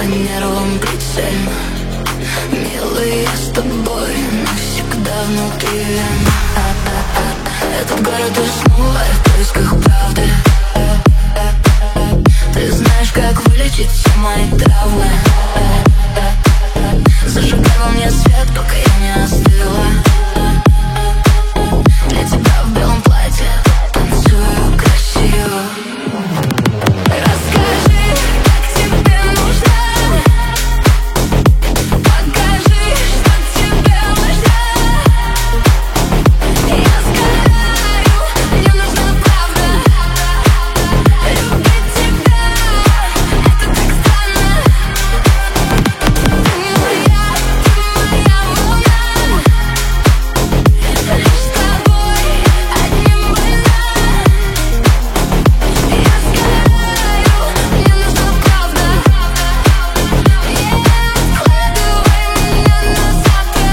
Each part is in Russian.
по нервам прицельно. Милый, я с тобой навсегда внутри. Этот город уснул, а я в поисках правды. Ты знаешь, как вылечить все мои травмы. Зажигай во мне свет, пока я не остыла. Для тебя в белом платье танцую красиво. Расскажи, как тебе нужно. Покажи, что тебе важно. Я сгораю, мне нужна правда. Любить тебя, это так странно. Ты моя волна. Лишь с тобой одним больна. Я сгораю, мне нужна правда. Откладывай меня на завтра.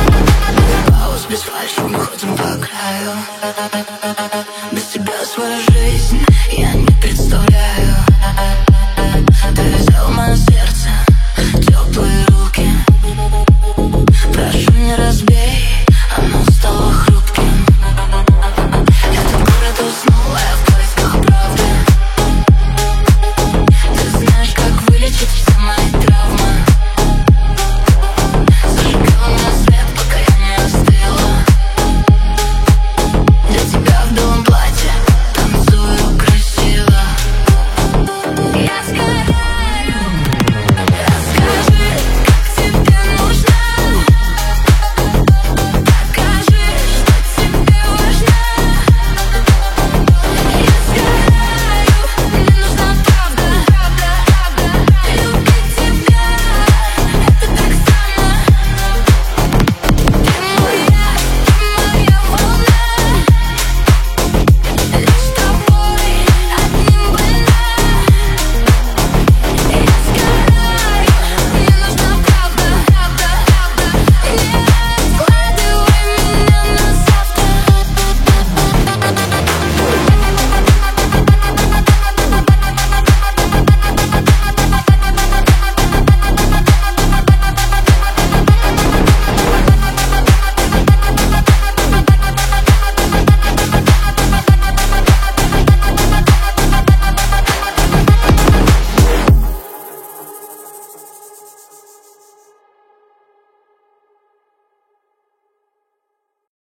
Пауз без фальши, мы ходим по краю. Без тебя свою жизнь